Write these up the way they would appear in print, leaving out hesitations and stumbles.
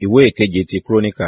Ìwé ìkeje ti Kíróníkà,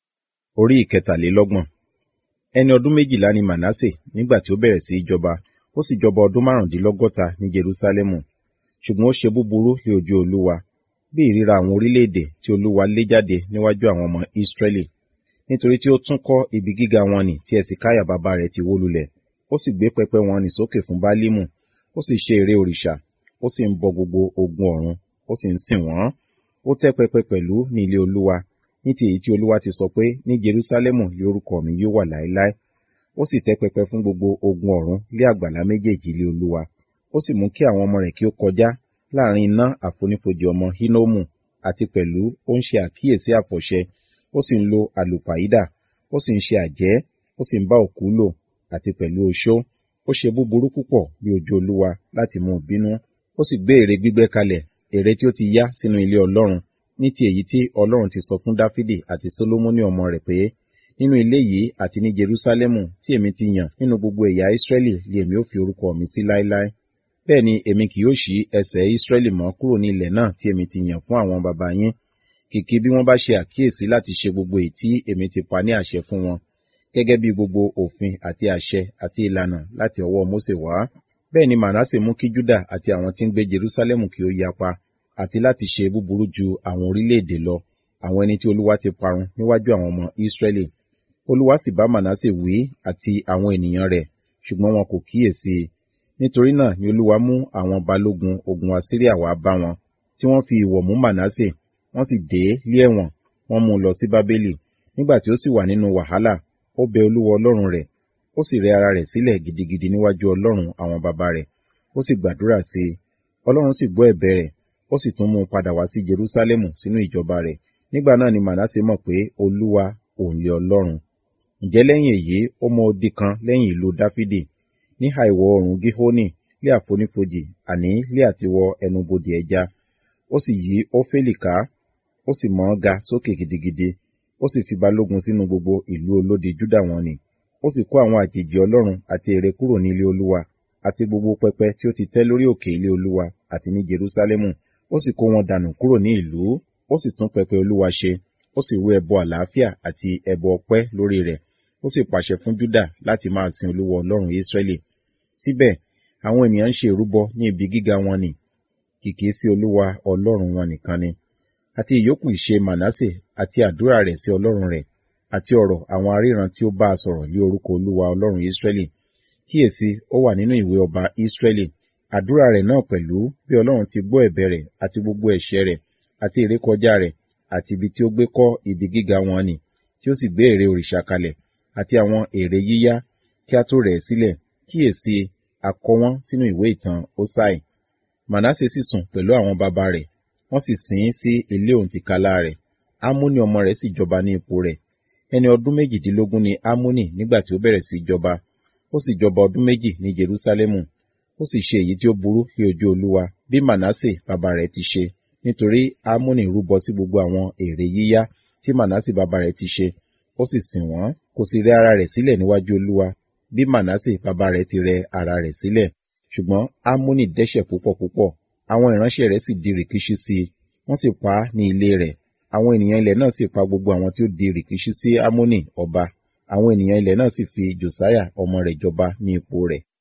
orí ìkẹtàlélọ́gbọ̀n. Ẹni ọdún méjìlá ni Mànásè nígbà tí ó bẹ̀rẹ̀ sí í jọba, ó sì jọba ọdún márùndínlọ́gọ́ta ní Jerúsálẹ́mù. Ṣùgbọ́n ó ṣe búburú ní ojú Olúwa, bí ìríra àwọn orílẹ̀-èdè tí Olúwa lé jáde níwájú àwọn ọmọ Ísírẹ́lì. Nítorí tí ó tún kọ́ ibi gíga wọn nì tí Hesekiah bàbá rẹ̀ ti wó lulẹ̀. Ó sì gbé pẹpẹ wọn nì sókè fún Báálímù, ó sì ṣe ère òrìṣà, ó sì ń bọ gbogbo ogun ọ̀run, ó sì ń sìn wọ́n. Ó tẹ́ pẹpẹ pẹ̀lú ní ilé Olúwa, ní ti èyí tí Olúwa ti sọ pé ní Jerúsálẹ́mù ni orúkọ mi yóò wà láéláé. Ó sì tẹ́ pẹpẹ fún gbogbo ogun ọ̀run lé àgbàlá méjèèjì ilé Olúwa. Ó sì mú kí àwọn ọmọ rẹ̀ kí ó kọjá láàrin iná àfonífojì ọmọ Hínómù, àti pẹ̀lú ó ń ṣe àkíyèsí àfọ̀ṣẹ, ó sì ń lo àlùpàídà, ó sì ń ṣe àjẹ́, ó sì ń bá òkú lò, àti pẹ̀lú oṣó. Ó ṣe búburú púpọ̀ ní ojú Olúwa láti mú bínú. Ó sì gbé ère gbígbẹ́ kalẹ̀, ère tí ó ti yá sínú ilé Ọlọ́run, ní ti èyí tí Ọlọ́run ti sọ fún Dáfídì àti Sólómọ́nì ọmọ rẹ̀ pé, nínú ilé yìí àti ní Jerúsálẹ́mù tí èmi ti yàn nínú gbogbo ẹ̀yà Ísírẹ́lì ni èmi ó fi orúkọ mi sí láéláé. Bẹ́ẹ̀ ni èmi kì yóò ṣí ẹsẹ̀ Ísírẹ́lì mọ́ kúrò ní ilẹ̀ náà tí èmi ti yàn fún àwọn baba yín, kìkì bí wọ́n bá ṣe àkíyèsí láti ṣe gbogbo èyí tí èmi ti pa ní àṣẹ fún wọn, gẹ́gẹ́ bí gbogbo òfin àti àṣẹ àti ìlànà láti ọwọ́ Mósè wá. Bẹ́ẹ̀ ni Mànásè mú kí Júdà àti àwọn tí ń gbé Jerúsálẹ́mù kí ó yapa, àti láti ṣe búburú ju àwọn orílẹ̀-èdè lọ, àwọn ẹni tí Olúwa ti parun níwájú àwọn ọmọ Ísírẹ́lì. Olúwa sì bá Mànásè wí àti àwọn ènìyàn rẹ̀, ṣùgbọ́n wọn kò kíyèsí i. Nítorí náà ni Olúwa mú àwọn balógun ogun Asiria wá bá wọn, tí wọ́n fi ìwọ̀ mú Mànásè, wọ́n sì dè é lé ẹ̀wọ̀n, wọ́n mú un lọ sí Bábélì. Nígbà tí ó sì wà nínú wàhálà, ó bẹ Olúwa Ọlọ́run rẹ̀, ó sì rẹ ara rẹ̀ sílẹ̀ gidigidi níwájú Ọlọ́run àwọn baba rẹ̀, ó sì gbàdúrà sí i. Ọlọ́run sì gbọ́ ẹ̀bẹ̀ rẹ̀, ó sì tún mú un padà wá sí Jerúsálẹ́mù sínú ìjọba rẹ̀. Nígbà náà ni Mànásè mọ̀ pé Olúwa òun ni Ọlọ́run. Ǹjẹ́ lẹ́yìn èyí ó mọ odi kan lẹ́yìn ìlú Dáfídì, níhà ìwọ̀ oòrùn Gíhónì, lé àfonífojì, àní lé àtiwọ ẹnubodè ẹja. Ó sì yí Ófélì ká, ó sì mọ̀ ọ́n ga sókè gidigidi, ó sì fi balógun sínú gbogbo ìlú olódi Júdà wọn nì. Ó sì kó àwọn àjèjì Ọlọ́run àti ère kúrò ní ilé Olúwa, àti gbogbo pẹpẹ tí ó ti tẹ́ lórí òkè ilé Olúwa àti ní Jerúsálẹ́mù. Ó sì kó wọn dànù kúrò ní ìlú, ó sì tún pẹpẹ Olúwa ṣe, ó sì rú ẹbọ àlàáfíà àti ẹbọ ọpẹ́ lórí rẹ̀. Ó sì pàṣẹ fún Júdà láti máa sin Olúwa Ọlọ́run Ísírẹ́lì. Síbẹ̀, àwọn ènìyàn ń ṣe ìrúbọ ní ibi gíga wọn nì, kìkì sí Olúwa Ọlọ́run wọn nìkan ni. Àti ìyókù ìṣe Mànásè àti àdúrà rẹ̀ sí Ọlọ́run rẹ̀, àti ọ̀rọ̀ àwọn aríran tí ó bá a sọ̀rọ̀ lé orúkọ Olúwa Ọlọ́run Ísírẹ́lì. Kíyèsí, ó wà nínú ìwé ọba Ísírẹ́lì. Àdúrà rẹ̀ náà pẹ̀lú, bí Ọlọ́run ti gbọ́ ẹ̀bẹ̀ rẹ̀ àti gbogbo ẹ̀ṣẹ̀ rẹ̀ àti ìrékọjá rẹ̀, àti ibi tí ó gbé kọ́ ibi gíga wọn nì, tí ó sì gbé ère òrìṣà kalẹ̀, àti àwọn ère yíyá, kí a tó rẹ̀ ẹ́ sílẹ̀. Kíyèsí, a kọ wọ́n sínú ìwé ìtàn Hósáì. Mànásè sì sùn pẹ̀lú àwọn baba rẹ̀, wọ́n sì sin ín sí ilé òǹtìkálá rẹ̀. Ámónì ọmọ rẹ̀ sì jọba ní ipò rẹ̀. Ẹni ọdún méjìdínlógún ni Ámónì nígbà tí ó bẹ̀rẹ̀ sí jọba. Ó sì jọba ọdún méjì ní Jerúsálẹ́mù. Ó sì ṣe èyí tí ó burú ní ojú Olúwa, bí Mànásè baba rẹ̀ ti ṣe, nítorí Ámónì rúbọ sí gbogbo àwọn ère yíyá tí Mànásè baba rẹ̀ ti ṣe, ó sì sìn wọ́n, kò sì rẹ ara rẹ̀ sílẹ̀ níwájú Olúwa, bí Mànásè baba rẹ̀ ti rẹ ara rẹ̀ sílẹ̀. Ṣùgbọ́n Ámónì dẹ́ṣẹ̀ púpọ̀ púpọ̀, àwọn ìránṣẹ́ rẹ̀ sì di rìkíṣí sí i, wọ́n sì pa á ní ilé rẹ̀. Àwọn ènìyàn ilẹ̀ náà sì pa gbogbo àwọn tí ó di rìkíṣí sí Ámónì ọba. Àwọn ènìyàn ilẹ̀ náà sì fi Jòsáyà ọmọ rẹ̀ jọba ní ipò rẹ̀.